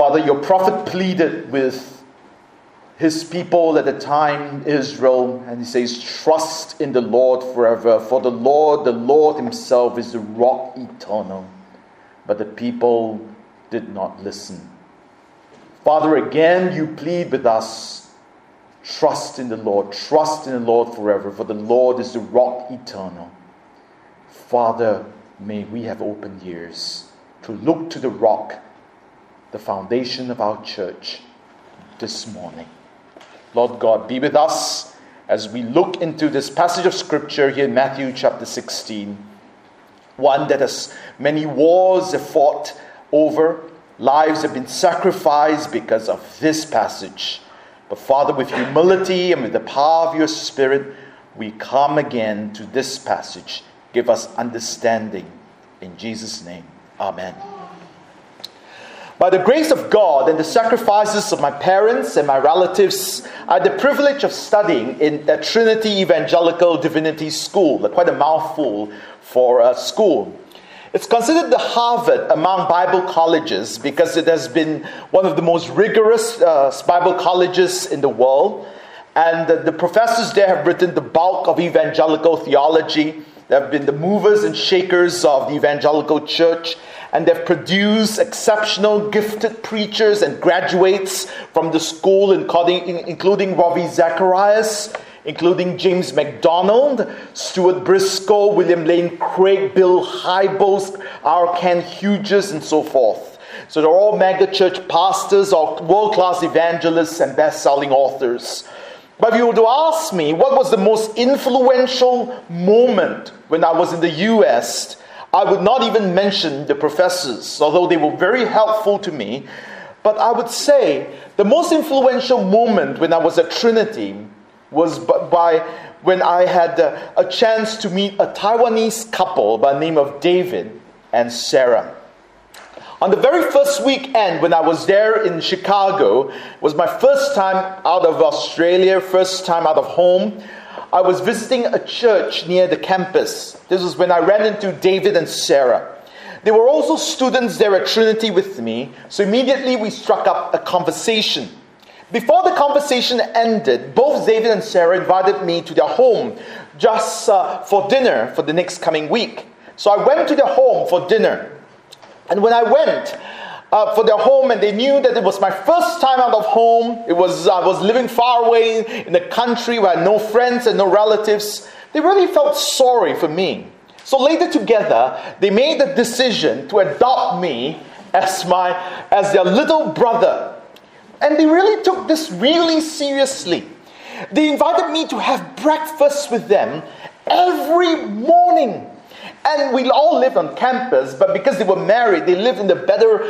Father, your prophet pleaded with his people at the time, Israel, and he says, trust in the Lord forever, for the Lord himself is the rock eternal. But the people did not listen. Father, again you plead with us, trust in the Lord forever, for the Lord is the rock eternal. Father, may we have open ears to look to the rock, the foundation of our church, this morning. Lord God, be with us as we look into this passage of Scripture here in Matthew chapter 16. One that has many wars have fought over, lives have been sacrificed because of this passage. But Father, with humility and with the power of your Spirit, we come again to this passage. Give us understanding. In Jesus' name, amen. By the grace of God and the sacrifices of my parents and my relatives, I had the privilege of studying in the Trinity Evangelical Divinity School, quite a mouthful for a school. It's considered the Harvard among Bible colleges because it has been one of the most rigorous Bible colleges in the world. And the professors there have written the bulk of evangelical theology. They have been the movers and shakers of the evangelical church. And they've produced exceptional, gifted preachers and graduates from the school, including Ravi Zacharias, including James MacDonald, Stuart Briscoe, William Lane Craig, Bill Hybels, R. Ken Hughes, and so forth. So they're all mega-church pastors or world-class evangelists and best-selling authors. But if you were to ask me, what was the most influential moment when I was in the U.S., I would not even mention the professors, although they were very helpful to me. But I would say the most influential moment when I was at Trinity was when I had a chance to meet a Taiwanese couple by the name of David and Sarah. On the very first weekend when I was there in Chicago, was my first time out of Australia, first time out of home. I was visiting a church near the campus. This was when I ran into David and Sarah. They were also students there at Trinity with me, so immediately we struck up a conversation. Before the conversation ended, both David and Sarah invited me to their home just for dinner for the next coming week. So I went to their home for dinner. And when I went for their home, and they knew that it was my first time out of home, I was living far away in the country where I had no friends and no relatives, they really felt sorry for me. So later together, they made the decision to adopt me as their little brother. And they really took this really seriously. They invited me to have breakfast with them every morning. And we all lived on campus, but because they were married, they lived in the better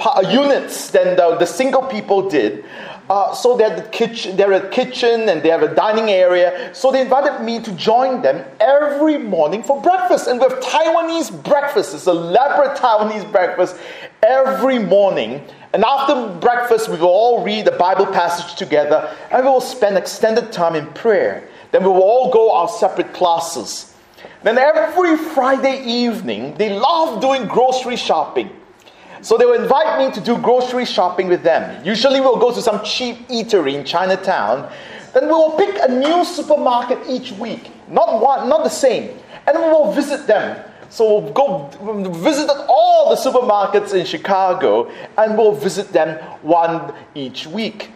units than the single people did. So they had a kitchen and they have a dining area. So they invited me to join them every morning for breakfast. And we have Taiwanese breakfast, this elaborate Taiwanese breakfast every morning. And after breakfast, we will all read the Bible passage together, and we will spend extended time in prayer. Then we will all go our separate classes. Then every Friday evening, they love doing grocery shopping. So they will invite me to do grocery shopping with them. Usually we'll go to some cheap eatery in Chinatown. Then we will pick a new supermarket each week. Not the same. And we will visit them. So we'll go visit all the supermarkets in Chicago, and we'll visit them one each week.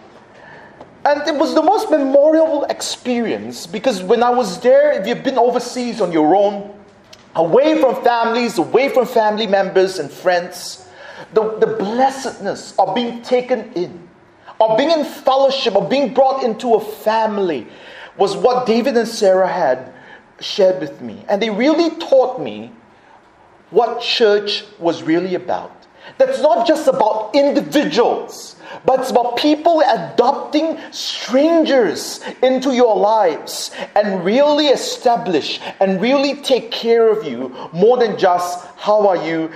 And it was the most memorable experience because when I was there, if you've been overseas on your own, away from families, away from family members and friends, the blessedness of being taken in, of being in fellowship, of being brought into a family was what David and Sarah had shared with me. And they really taught me what church was really about. That's not just about individuals, but it's about people adopting strangers into your lives and really establish and really take care of you more than just how are you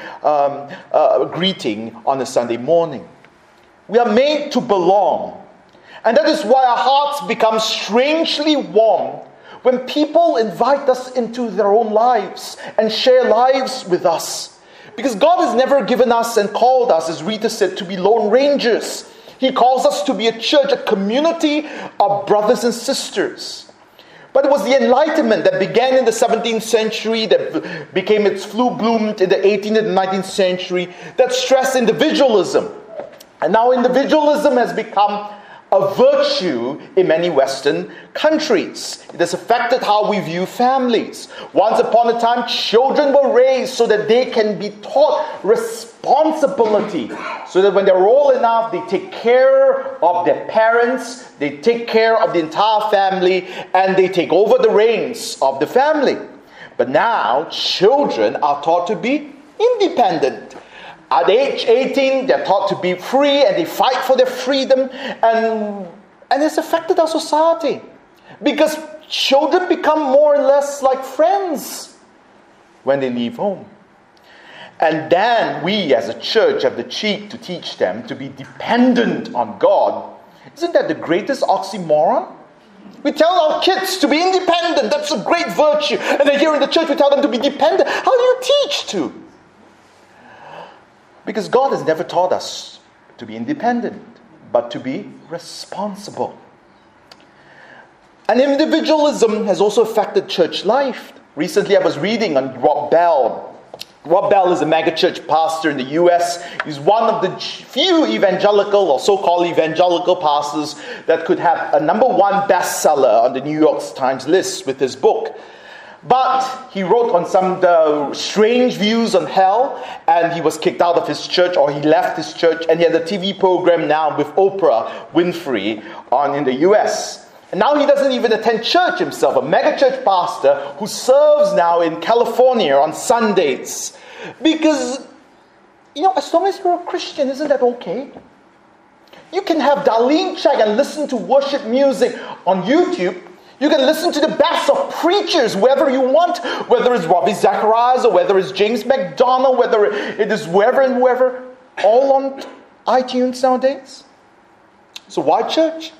greeting on a Sunday morning. We are made to belong. And that is why our hearts become strangely warm when people invite us into their own lives and share lives with us. Because God has never given us and called us, as Rita said, to be lone rangers. He calls us to be a church, a community of brothers and sisters. But it was the Enlightenment that began in the 17th century, that became its bloomed in the 18th and 19th century, that stressed individualism. And now individualism has become a virtue in many Western countries. It has affected how we view families. Once upon a time, children were raised so that they can be taught responsibility, so that when they're old enough, they take care of their parents, they take care of the entire family, and they take over the reins of the family. But now, children are taught to be independent. At age 18, they're taught to be free, and they fight for their freedom, and it's affected our society. Because children become more or less like friends when they leave home. And then we as a church have the cheek to teach them to be dependent on God. Isn't that the greatest oxymoron? We tell our kids to be independent, that's a great virtue. And then here in the church we tell them to be dependent. How do you teach to? Because God has never taught us to be independent, but to be responsible. And individualism has also affected church life. Recently I was reading on Rob Bell. Rob Bell is a megachurch pastor in the U.S. He's one of the few evangelical or so-called evangelical pastors that could have a #1 bestseller on the New York Times list with his book. But he wrote on some strange views on hell, and he was kicked out of his church, or he left his church, and he has a TV program now with Oprah Winfrey in the U.S. And now he doesn't even attend church himself, a megachurch pastor who serves now in California on Sundays. Because, as long as you're a Christian, isn't that okay? You can have Darlene Check and listen to worship music on YouTube. You can listen to the best of preachers, wherever you want, whether it's Ravi Zacharias or whether it's James MacDonald, whether it is whoever and whoever, all on iTunes nowadays. So why church?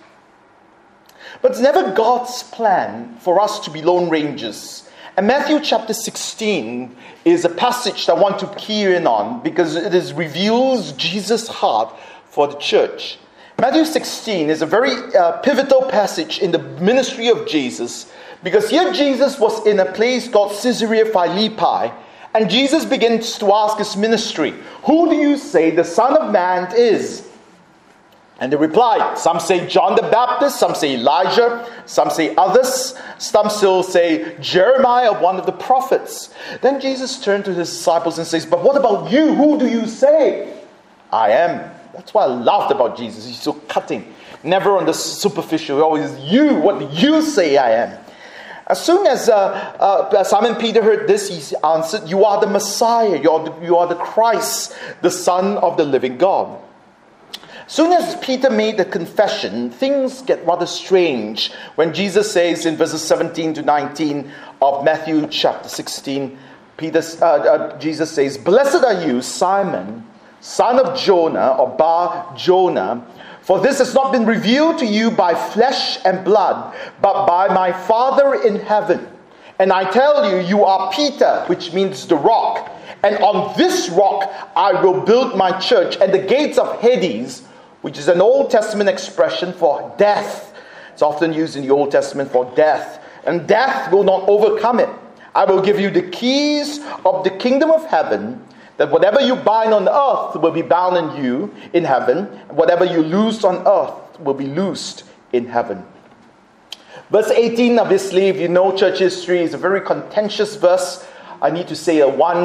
But it's never God's plan for us to be lone rangers. And Matthew chapter 16 is a passage that I want to key in on because it reveals Jesus' heart for the church. Matthew 16 is a very pivotal passage in the ministry of Jesus, because here Jesus was in a place called Caesarea Philippi, and Jesus begins to ask his ministry, "Who do you say the Son of Man is?" And they replied, some say John the Baptist, some say Elijah, some say others, some still say Jeremiah, one of the prophets. Then Jesus turned to his disciples and says, "But what about you? Who do you say I am?" That's what I loved about Jesus. He's so cutting. Never on the superficial. Always, "You, what do you say I am?" As soon as Simon Peter heard this, he answered, "You are the Messiah. You are the Christ, the Son of the living God." As soon as Peter made the confession, things get rather strange when Jesus says in verses 17 to 19 of Matthew chapter 16, Jesus says, "Blessed are you, Simon, son of Jonah," or Bar Jonah, "for this has not been revealed to you by flesh and blood, but by my Father in heaven. And I tell you, you are Peter," which means the rock, "and on this rock I will build my church, and the gates of Hades," which is an Old Testament expression for death. It's often used in the Old Testament for death. "And death will not overcome it. I will give you the keys of the kingdom of heaven, that whatever you bind on earth will be bound in heaven, and whatever you loose on earth will be loosed in heaven." Verse 18, obviously, if you know church history, is a very contentious verse. I need to say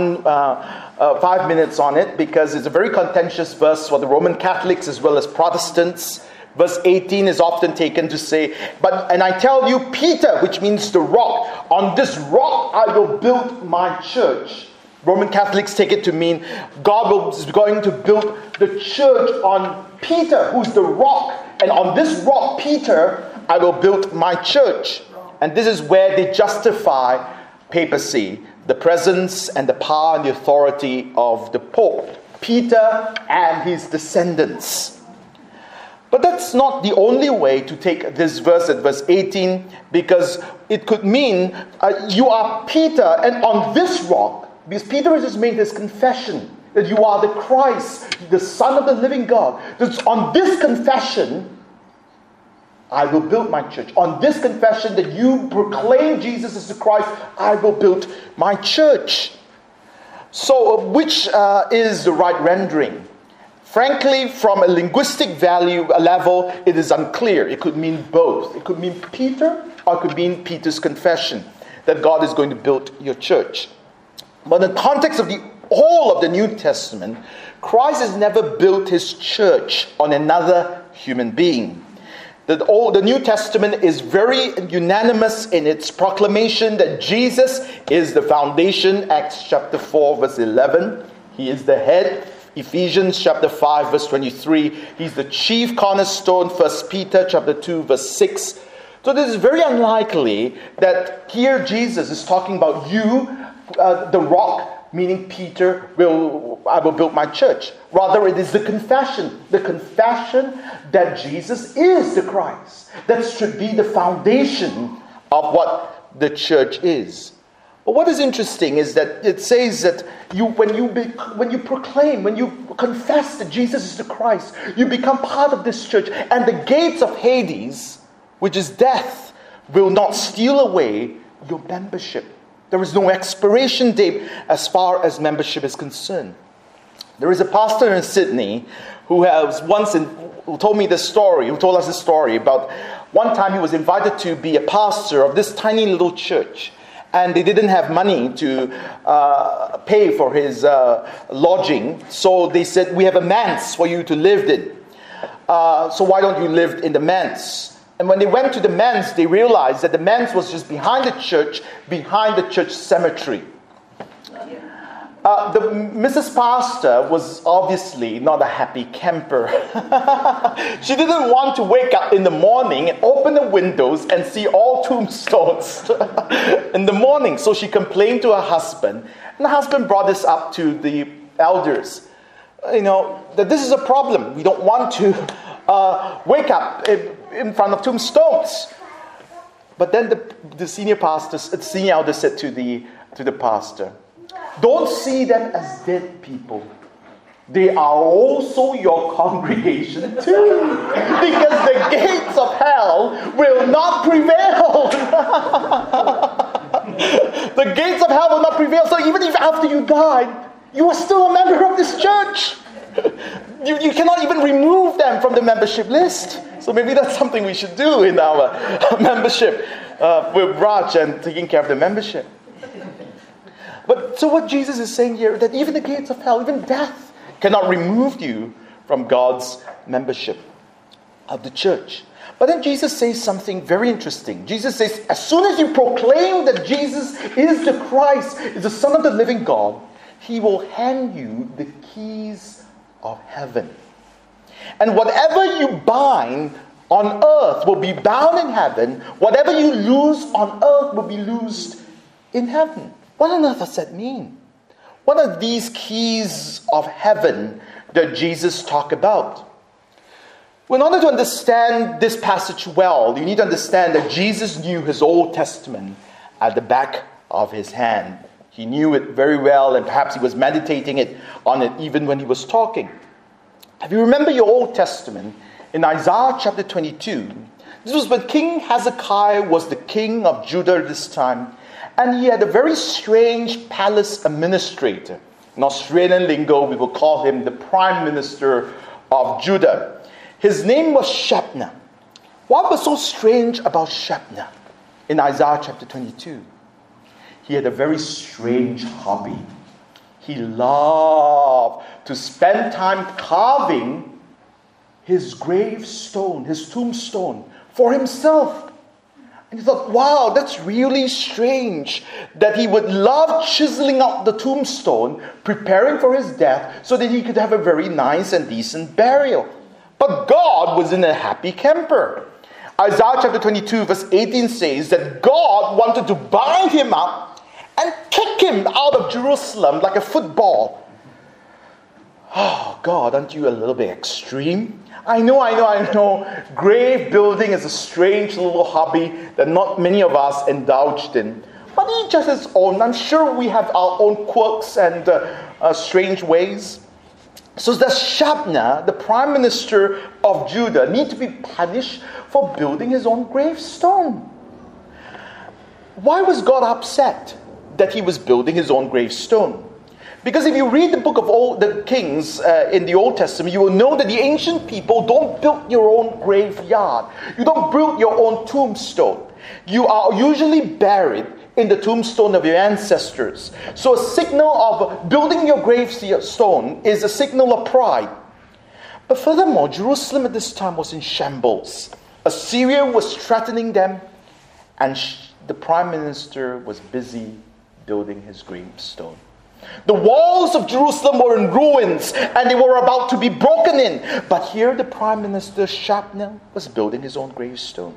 5 minutes on it, because it's a very contentious verse for the Roman Catholics as well as Protestants. Verse 18 is often taken to say, "And I tell you, Peter," which means the rock, "on this rock I will build my church." Roman Catholics take it to mean God is going to build the church on Peter, who's the rock. "And on this rock, Peter, I will build my church." And this is where they justify papacy, the presence and the power and the authority of the Pope, Peter and his descendants. But that's not the only way to take this verse at verse 18, because it could mean you are Peter, and on this rock Because Peter has just made his confession that you are the Christ, the Son of the living God. That on this confession, I will build my church. On this confession that you proclaim Jesus as the Christ, I will build my church. So, which is the right rendering? Frankly, from a linguistic level, it is unclear. It could mean both. It could mean Peter, or it could mean Peter's confession that God is going to build your church. But in the context of the whole of the New Testament, Christ has never built his church on another human being. The New Testament is very unanimous in its proclamation that Jesus is the foundation. Acts chapter 4 verse 11. He is the head. Ephesians chapter 5 verse 23. He's the chief cornerstone. 1 Peter chapter 2 verse 6. So this is very unlikely that here Jesus is talking about you, the rock, meaning Peter, I will build my church. Rather, it is the confession that Jesus is the Christ. That should be the foundation of what the church is. But what is interesting is that it says that when you proclaim, when you confess that Jesus is the Christ, you become part of this church, and the gates of Hades, which is death, will not steal away your membership. There is no expiration date as far as membership is concerned. There is a pastor in Sydney who told me this story, who told us this story about one time he was invited to be a pastor of this tiny little church. And they didn't have money to pay for his lodging. So they said, we have a manse for you to live in. So why don't you live in the manse? And when they went to the manse, they realized that the manse was just behind the church cemetery. Mrs. Pastor was obviously not a happy camper. She didn't want to wake up in the morning and open the windows and see all tombstones in the morning. So she complained to her husband. And the husband brought this up to the elders. That this is a problem. We don't want to wake up in front of tombstones. But then the senior elder said to the pastor, don't see them as dead people. They are also your congregation too. Because the gates of hell will not prevail. The gates of hell will not prevail. So even if after you died, you are still a member of this church. You cannot even remove them from the membership list. So maybe that's something we should do in our membership with Raj and taking care of the membership. But so what Jesus is saying here, that even the gates of hell, even death, cannot remove you from God's membership of the church. But then Jesus says something very interesting. Jesus says, as soon as you proclaim that Jesus is the Christ, is the Son of the living God, He will hand you the keys of heaven. And whatever you bind on earth will be bound in heaven. Whatever you loose on earth will be loosed in heaven. What on earth does that mean? What are these keys of heaven that Jesus talked about? Well, in order to understand this passage well, you need to understand that Jesus knew his Old Testament at the back of his hand. He knew it very well, and perhaps he was meditating on it even when he was talking. If you remember your Old Testament, in Isaiah chapter 22, this was when King Hezekiah was the king of Judah at this time. And he had a very strange palace administrator. In Australian lingo, we will call him the Prime Minister of Judah. His name was Shebna. What was so strange about Shebna in Isaiah chapter 22? He had a very strange hobby. He loved to spend time carving his gravestone, his tombstone, for himself. And he thought, wow, that's really strange that he would love chiseling out the tombstone, preparing for his death, so that he could have a very nice and decent burial. But God was in a happy camper. Isaiah chapter 22 verse 18 says that God wanted to bind him up and kick him out of Jerusalem like a football. Oh, God, aren't you a little bit extreme? I know. Grave building is a strange little hobby that not many of us indulged in. but each has its own. I'm sure we have our own quirks and strange ways. So does Shabna, the prime minister of Judah, need to be punished for building his own gravestone? Why was God upset that he was building his own gravestone? Because if you read the book of the Kings in the Old Testament, you will know that the ancient people don't build your own graveyard. You don't build your own tombstone. You are usually buried in the tombstone of your ancestors. So a signal of building your gravestone is a signal of pride. But furthermore, Jerusalem at this time was in shambles. Assyria was threatening them, and the prime minister was busy building his gravestone. The walls of Jerusalem were in ruins and they were about to be broken in. But here the prime minister Shabna was building his own gravestone.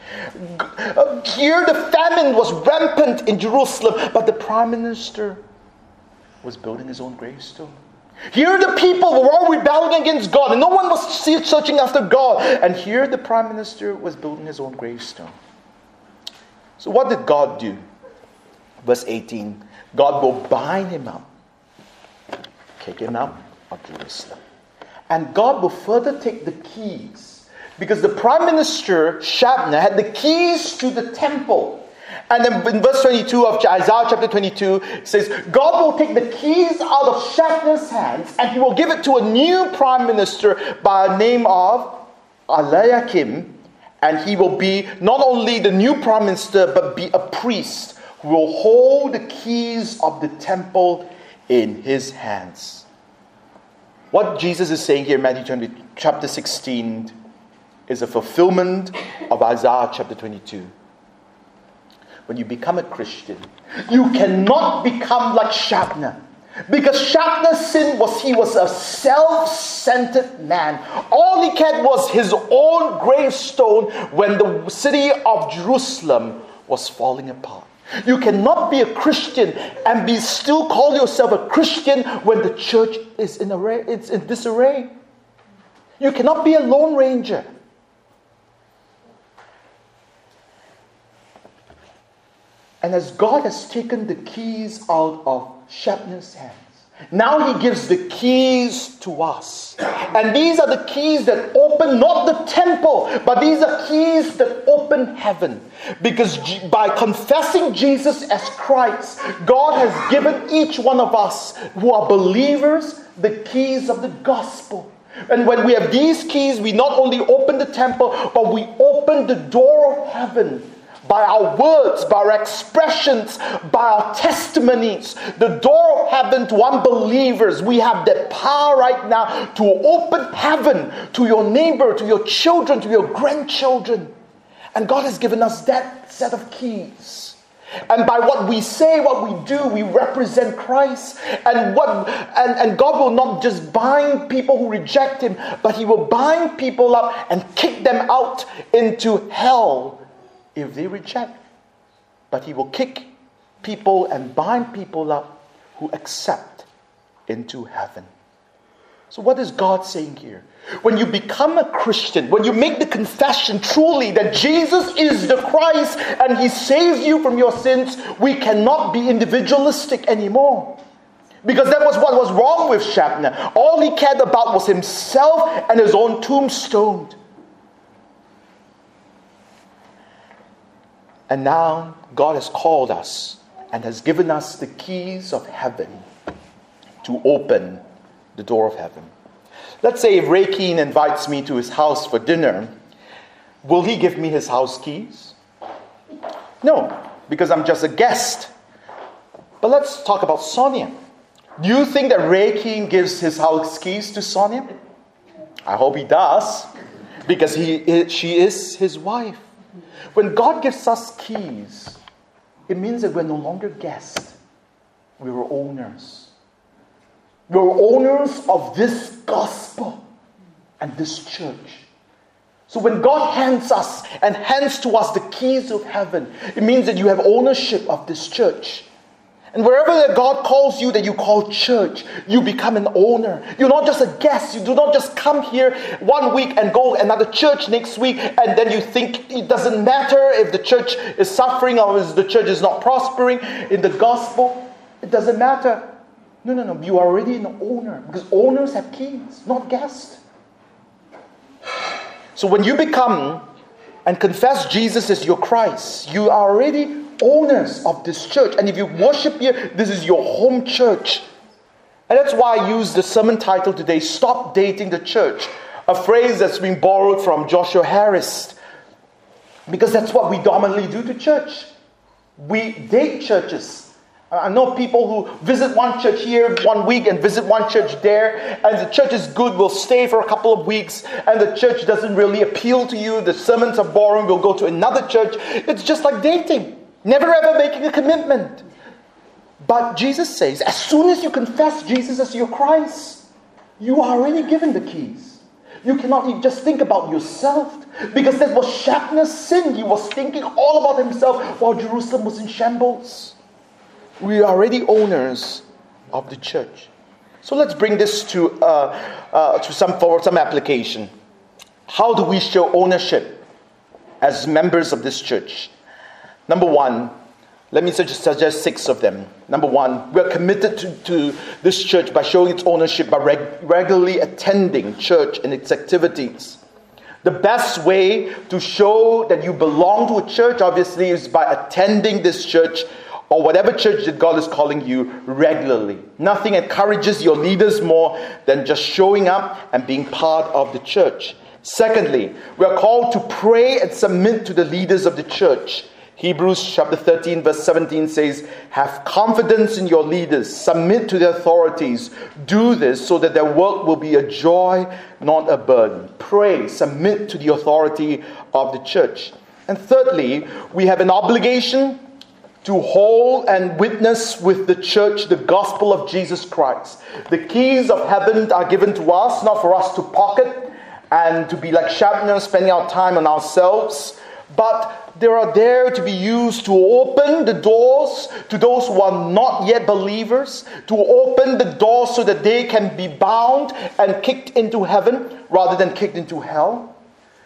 Here the famine was rampant in Jerusalem, but the prime minister was building his own gravestone. Here the people were all rebelling against God and no one was searching after God. And here the prime minister was building his own gravestone. So what did God do? Verse 18, God will bind him up, kick him out of Jerusalem. And God will further take the keys, because the prime minister, Shabna, had the keys to the temple. And then in verse 22 of Isaiah chapter 22, it says, God will take the keys out of Shabna's hands, and he will give it to a new prime minister by the name of Eliakim. And he will be not only the new prime minister, but be a priest who will hold the keys of the temple in his hands. What Jesus is saying here in Matthew chapter 16 is a fulfillment of Isaiah chapter 22. When you become a Christian, you cannot become like Shabna. Because Shabna's sin was he was a self-centered man. All he cared was his own gravestone when the city of Jerusalem was falling apart. You cannot be a Christian and still call yourself a Christian when the church is in disarray. You cannot be a lone ranger. And as God has taken the keys out of Shabna's hands, now he gives the keys to us. And these are the keys that open not the temple, but these are keys that open heaven. Because by confessing Jesus as Christ, God has given each one of us who are believers the keys of the gospel. And when we have these keys, we not only open the temple, but we open the door of heaven. By our words, by our expressions, by our testimonies, the door of heaven to unbelievers. We have that power right now to open heaven to your neighbor, to your children, to your grandchildren. And God has given us that set of keys. And by what we say, what we do, we represent Christ. And God will not just bind people who reject him, but he will bind people up and kick them out into hell if they reject. But he will kick people and bind people up who accept into heaven. So what is God saying here? When you become a Christian, when you make the confession truly that Jesus is the Christ and he saves you from your sins, we cannot be individualistic anymore. Because that was what was wrong with Shabna. All he cared about was himself and his own tombstone. And now God has called us and has given us the keys of heaven to open the door of heaven. Let's say if Ray Keane invites me to his house for dinner, will he give me his house keys? No, because I'm just a guest. But let's talk about Sonia. Do you think that Ray Keane gives his house keys to Sonia? I hope he does, because she is his wife. When God gives us keys, it means that we're no longer guests. We were owners. We were owners of this gospel and this church. So when God hands to us the keys of heaven, it means that you have ownership of this church. And wherever that God calls you, that you call church, you become an owner. You're not just a guest. You do not just come here one week and go another church next week, and then you think it doesn't matter if the church is suffering or if the church is not prospering in the gospel. It doesn't matter. No. You are already an owner, because owners have keys, not guests. So when you become and confess Jesus as your Christ, you are already owners of this church. And if you worship here, this is your home church. And that's why I use the sermon title today, Stop Dating the Church. A phrase that's been borrowed from Joshua Harris. Because that's what we dominantly do to church. We date churches. I know people who visit one church here 1 week and visit one church there, and the church is good, will stay for a couple of weeks, and the church doesn't really appeal to you, the sermons are boring, we'll go to another church. It's just like dating. Never ever making a commitment. But Jesus says, as soon as you confess Jesus as your Christ, you are already given the keys. You cannot even just think about yourself, because that was Shatner's sin. He was thinking all about himself while Jerusalem was in shambles. We are already owners of the church. So let's bring this to some application. How do we show ownership as members of this church? Number one, let me suggest 6 of them. Number one, we're committed to this church by showing its ownership by regularly attending church and its activities. The best way to show that you belong to a church, obviously, is by attending this church or whatever church that God is calling you regularly. Nothing encourages your leaders more than just showing up and being part of the church. Secondly, we are called to pray and submit to the leaders of the church. Hebrews chapter 13 verse 17 says, have confidence in your leaders, submit to the authorities. Do this so that their work will be a joy, not a burden. Pray, submit to the authority of the church. And thirdly, we have an obligation to hold and witness with the church the gospel of Jesus Christ. The keys of heaven are given to us, not for us to pocket and to be like Shatner, spending our time on ourselves, but they are there to be used to open the doors to those who are not yet believers, to open the doors so that they can be bound and kicked into heaven rather than kicked into hell.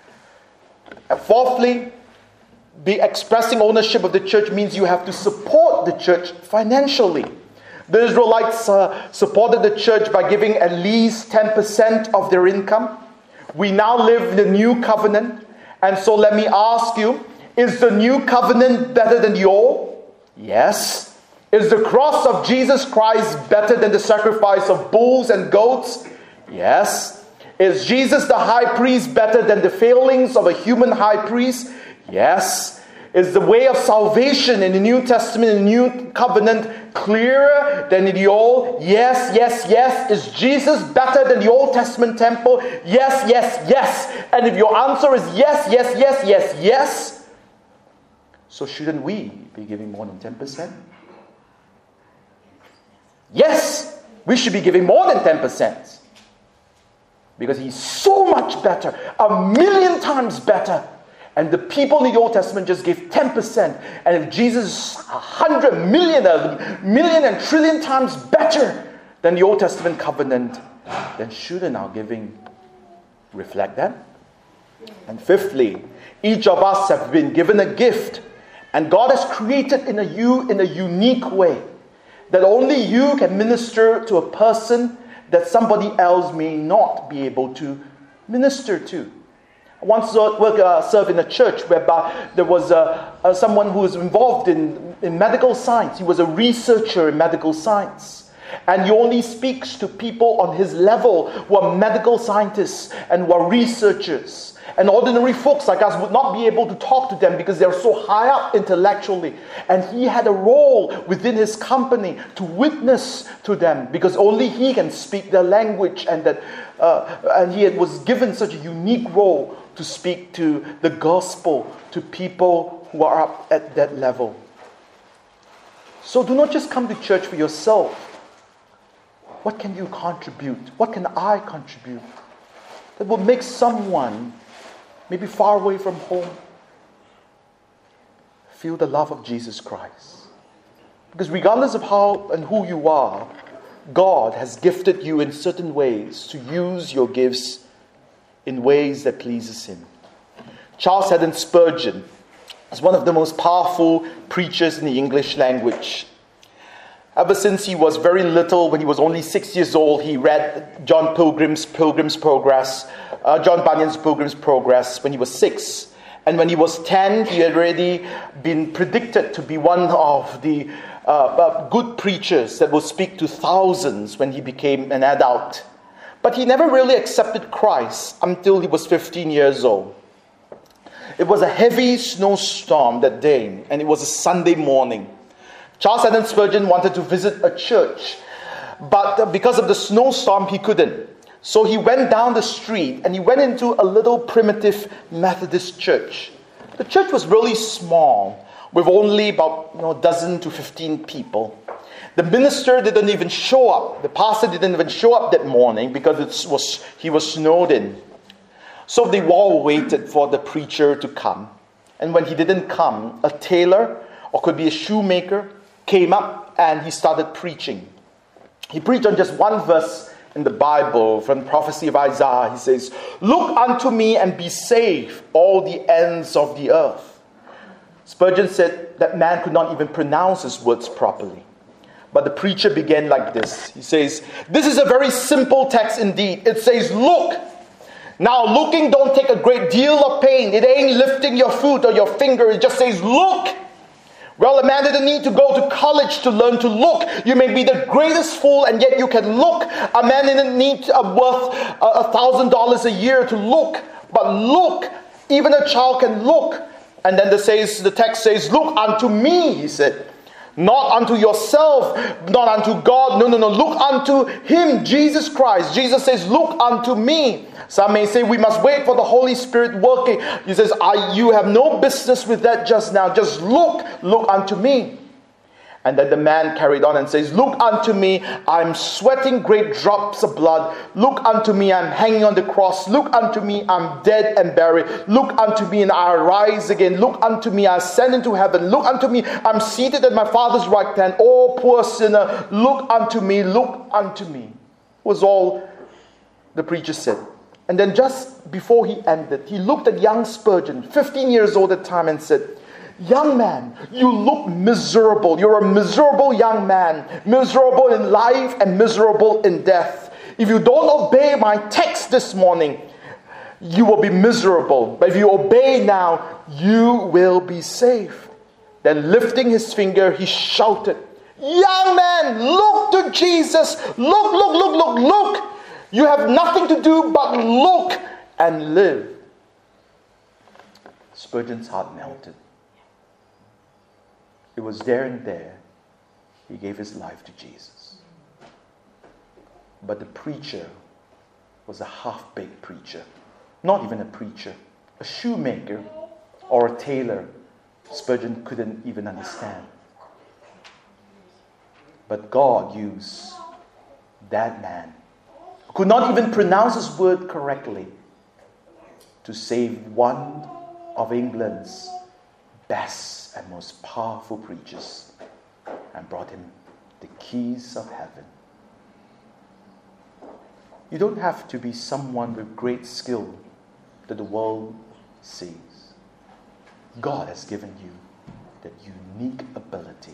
And fourthly, expressing ownership of the church means you have to support the church financially. The Israelites supported the church by giving at least 10% of their income. We now live in the new covenant. And so let me ask you, is the new covenant better than the old? Yes. Is the cross of Jesus Christ better than the sacrifice of bulls and goats? Yes. Is Jesus the high priest better than the failings of a human high priest? Yes. Is the way of salvation in the New Testament, in the New Covenant, clearer than in the Old? Yes, yes, yes. Is Jesus better than the Old Testament temple? Yes, yes, yes. And if your answer is yes, yes, yes, yes, yes, so shouldn't we be giving more than 10%? Yes, we should be giving more than 10%. Because He's so much better, 1,000,000 times better. And the people in the Old Testament just gave 10%. And if Jesus is 100,000,000, 1,000,000 and trillion times better than the Old Testament covenant, then shouldn't our giving reflect that? And fifthly, each of us have been given a gift. And God has created you in a unique way. That only you can minister to a person that somebody else may not be able to minister to. I once served in a church whereby there was someone who was involved in medical science. He was a researcher in medical science. And he only speaks to people on his level who are medical scientists and who are researchers. And ordinary folks like us would not be able to talk to them because they're so high up intellectually. And he had a role within his company to witness to them because only he can speak their language. And he was given such a unique role to speak to the gospel to people who are up at that level. So do not just come to church for yourself. What can you contribute? What can I contribute that will make someone maybe far away from home feel the love of Jesus Christ? Because regardless of how and who you are, God has gifted you in certain ways to use your gifts in ways that pleases Him. Charles Haddon Spurgeon is one of the most powerful preachers in the English language. Ever since he was very little, when he was only 6 years old, he read John Bunyan's Pilgrim's Progress when he was 6. And when he was 10, he had already been predicted to be one of the good preachers that will speak to thousands when he became an adult. But he never really accepted Christ until he was 15 years old. It was a heavy snowstorm that day, and it was a Sunday morning. Charles Haddon Spurgeon wanted to visit a church, but because of the snowstorm, he couldn't. So he went down the street and he went into a little primitive Methodist church. The church was really small, with only about a dozen to 15 people. The minister didn't even show up. The pastor didn't even show up that morning because he was snowed in. So they all waited for the preacher to come. And when he didn't come, a tailor, or could be a shoemaker, came up and he started preaching. He preached on just one verse in the Bible from the prophecy of Isaiah. He says, "Look unto me and be saved, all the ends of the earth." Spurgeon said that man could not even pronounce his words properly. But the preacher began like this. He says, "This is a very simple text indeed. It says, look. Now looking don't take a great deal of pain. It ain't lifting your foot or your finger. It just says, look. Well, a man didn't need to go to college to learn to look. You may be the greatest fool and yet you can look. A man didn't need worth $1,000 a year to look. But look, even a child can look. And then the text says, look unto me, he said. Not unto yourself, not unto God. No. Look unto Him, Jesus Christ. Jesus says, look unto me. Some may say we must wait for the Holy Spirit working. He says, you have no business with that just now. Just look unto me. And then the man carried on and says, look unto me, I'm sweating great drops of blood. Look unto me, I'm hanging on the cross. Look unto me, I'm dead and buried. Look unto me, and I rise again. Look unto me, I ascend into heaven. Look unto me, I'm seated at my Father's right hand. Oh, poor sinner, look unto me, was all the preacher said. And then just before he ended, he looked at young Spurgeon, 15 years old at the time, and said, young man, you look miserable. You're a miserable young man. Miserable in life and miserable in death. If you don't obey my text this morning, you will be miserable. But if you obey now, you will be safe. Then lifting his finger, he shouted, young man, look to Jesus. Look. You have nothing to do but look and live. Spurgeon's heart melted. It was there and there he gave his life to Jesus. But the preacher was a half-baked preacher. Not even a preacher. A shoemaker or a tailor. Spurgeon couldn't even understand. But God used that man, who could not even pronounce his word correctly, to save one of England's best and most powerful preachers, and brought him the keys of heaven. You don't have to be someone with great skill that the world sees. God has given you that unique ability.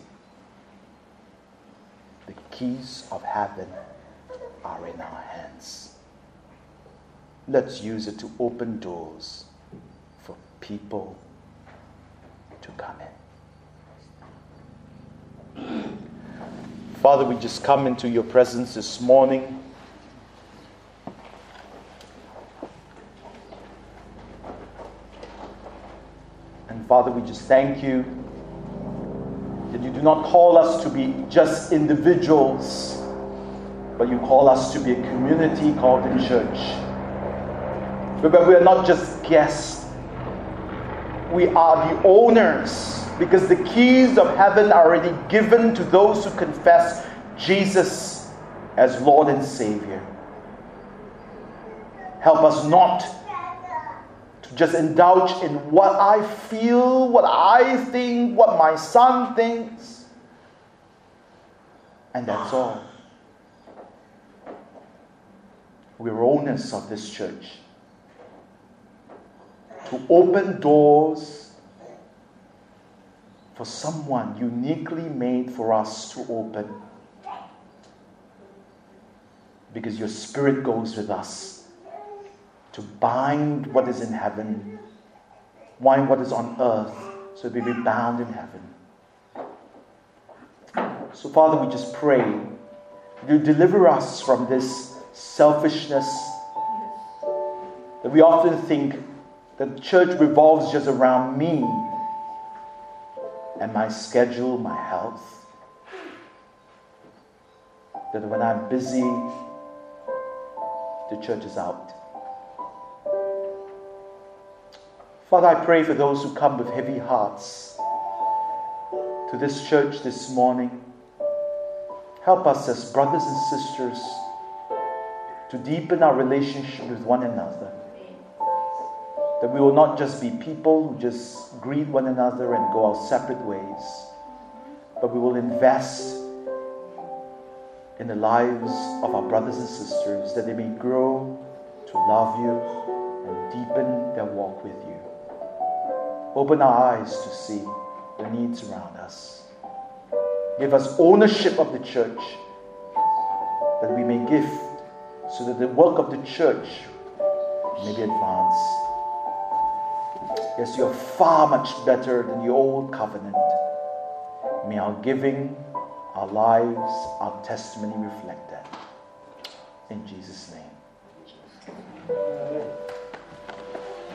The keys of heaven are in our hands. Let's use it to open doors for people to come in. Father, we just come into your presence this morning. And Father, we just thank you that you do not call us to be just individuals, but you call us to be a community called the church. But we are not just guests. We are the owners, because the keys of heaven are already given to those who confess Jesus as Lord and Savior. Help us not to just indulge in what I feel, what I think, what my son thinks, And that's all. We're owners of this church. To open doors for someone uniquely made for us to open. Because your Spirit goes with us to bind what is in heaven, bind what is on earth, so they be bound in heaven. So Father, we just pray that you deliver us from this selfishness that we often think that the church revolves just around me and my schedule, my health. That when I'm busy, the church is out. Father, I pray for those who come with heavy hearts to this church this morning. Help us as brothers and sisters to deepen our relationship with one another. That we will not just be people who just greet one another and go our separate ways, but we will invest in the lives of our brothers and sisters, that they may grow to love you and deepen their walk with you. Open our eyes to see the needs around us. Give us ownership of the church, that we may give, so that the work of the church may be advanced. Yes, you are far much better than the old covenant. May our giving, our lives, our testimony reflect that. In Jesus' name.